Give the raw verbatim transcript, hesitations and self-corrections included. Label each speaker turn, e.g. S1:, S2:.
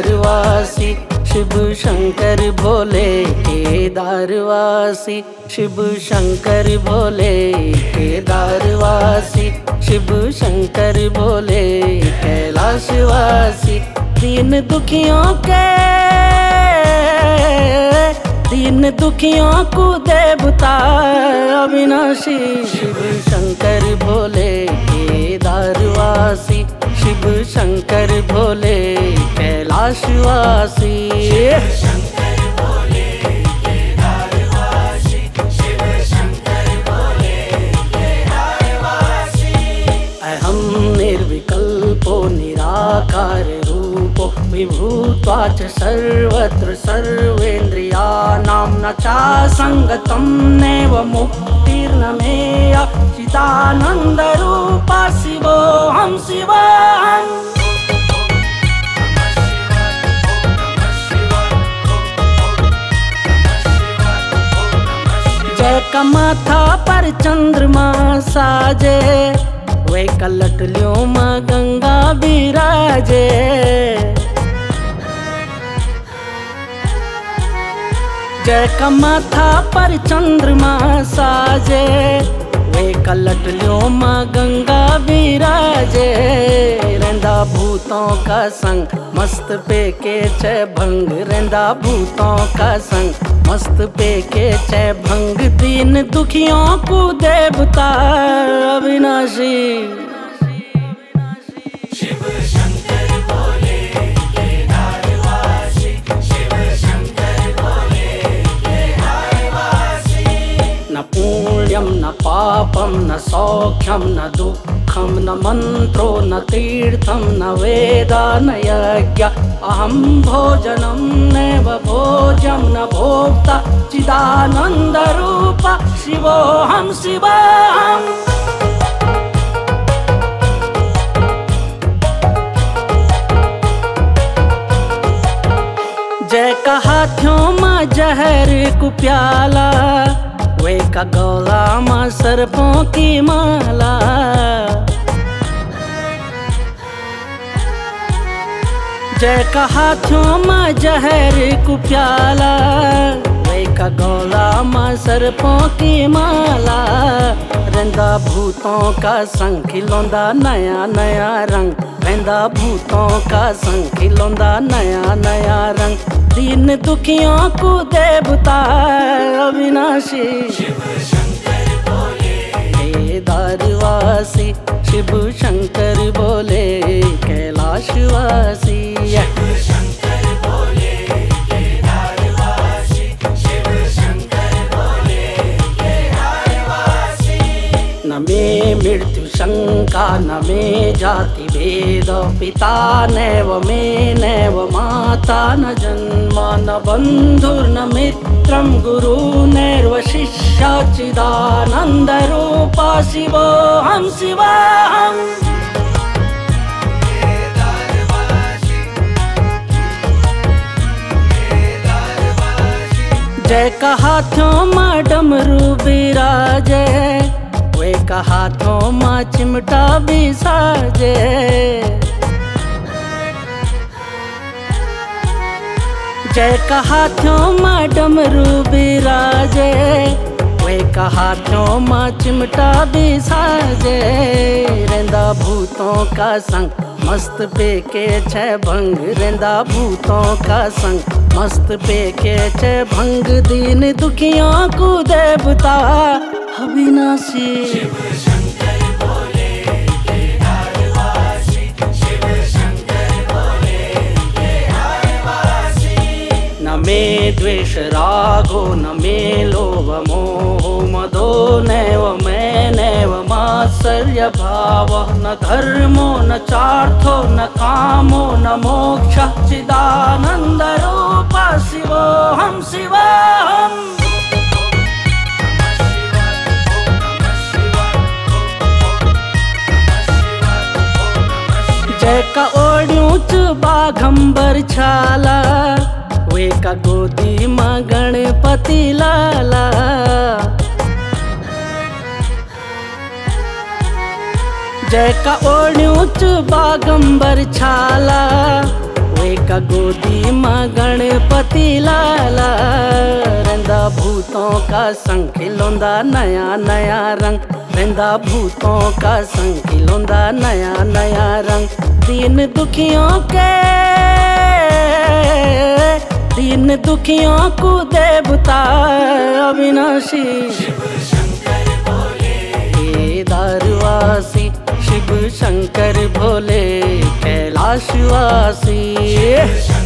S1: केदारवासी शिव शंकर भोले केदारवासी शिव शंकर भोले केदारवासी शिव शंकर भोले कैलाशवासी दीन दुखियों के दीन दुखियों को देवता अविनाशी शिव शंकर भोले केदारवासी शिव शंकर भोले कैलाशवासी अहं निर्विकल्पो निराकार रूपो विभूत्वाच सर्वत्र सर्वेन्द्रियाणां न चासंगतं नैव मुक्तिर्न मेया चिदानन्दरूपा शिवोऽहं शिवोऽहम् जय का माथा पर चंद्रमा साजे वे कलटलियों में गंगा बिराजे जय का माथा पर चंद्रमा साजे वे कलटलियों में गंगा बिराजे रेंदा भूतों का संग मस्त पे के छे भंग रेंदा भूतों का संग मस्त पे के छे भंग दीन दुखियों को देवता अविनाशी
S2: शिव शंकर भोले केदारवासी शिव शंकर भोले केदारवासी
S1: न पुण्यम न पापम न सौख्यम न दुःखम न मंत्रो न तीर्थम न वेदा न यज्ञ अहं भोजनं नैव भोज्यं न भोक्ता चिदानन्दरूपा शिवोऽहं शिवोऽहम् जय का हाथियों में जहर को प्याला वे का गला में सर्पों की माला जय का हाथों में जहर को प्याला वे का गला में सर्पों की माला रेंदा भूतों का संग खिलौंदा नया नया रंग रेंदा भूतों का संग खिलौंदा नया नया रंग दीन दुखियों को देवता अविनाशी
S2: शिव शंकर भोले
S1: केदारवासी शिव शंकर भोले कैलाशवासी
S2: शिव शंकर भोले केदारवासी शिव शंकर भोले केदारवासी
S1: न मे मृत्यु शंका न मे जाति भेद पिता नैव मे नैव माता न जन्म न बन्धुर्न मित्रं गुरु नैव शिष्य चिदानन्दरूपा शिवोऽहं शिवोऽहम् जय का हाथों में डमरू बिराजे वे का हाथों में चिमटा भी साजे जय का हाथों में डमरू बिराजे वे का हाथों में चिमटा भी साजे रेंदा भूतों का संग मस्त पे के छे भंग रेंदा भूतों का संग मस्त पे के छे भंग दीन दुखियों को देवता अविनाशी
S2: शिव शंकर भोले केदारवासी शिव शंकर भोले केदारवासी
S1: न मे द्वेष रागो न मे लोभ मोहो मदो नैव मैं नैव मात्सर्य भाव न धर्मो न चार्थो न कामो न मोक्ष चिदानन्दरूपा शिवोऽहं शिवोऽहम् जय का ओढ़ूं च बाघंबर छाला वे का गोदी माँ गणपति लाला जय का ओढ़ूं च बाघंबर छाला का गोदी माँ गणपति लाला, रंदा भूतों का संग खिलौंदा नया नया रंग, रंदा भूतों का संग खिलौंदा नया नया रंग। दीन दुखियों के दीन दुखियों को देवता अविनाशी,
S2: शिव शंकर भोले,
S1: केदारवासी शिव शंकर भोले, कैलाशवासी।
S2: शिव शंकर